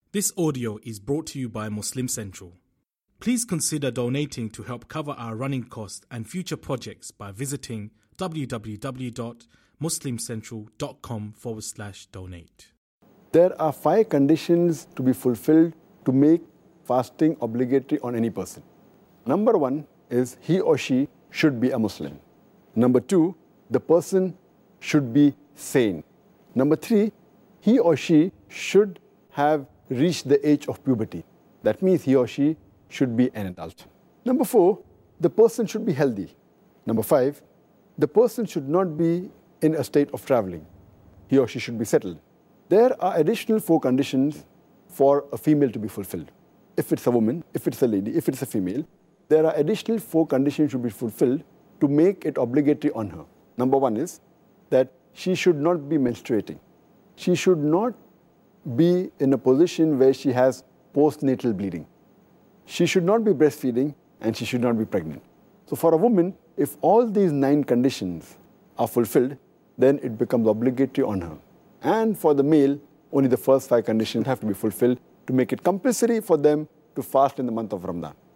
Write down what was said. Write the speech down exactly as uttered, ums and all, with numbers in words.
This audio is brought to you by Muslim Central. Please consider donating to help cover our running costs and future projects by visiting www.muslimcentral.com forward slash donate. There are five conditions to be fulfilled to make fasting obligatory on any person. Number one is he or she should be a Muslim. Number two, the person should be sane. Number three, he or she should have reached the age of puberty. That means he or she should be an adult. Number four, the person should be healthy. Number five, the person should not be in a state of traveling. He or she should be settled. There are additional four conditions for a female to be fulfilled. If it's a woman, if it's a lady, if it's a female, there are additional four conditions to be fulfilled to make it obligatory on her. Number one is that she should not be menstruating. She should not be in a position where she has postnatal bleeding. She should not be breastfeeding and she should not be pregnant. So for a woman, if all these nine conditions are fulfilled, then it becomes obligatory on her. And for the male, only the first five conditions have to be fulfilled to make it compulsory for them to fast in the month of Ramadan.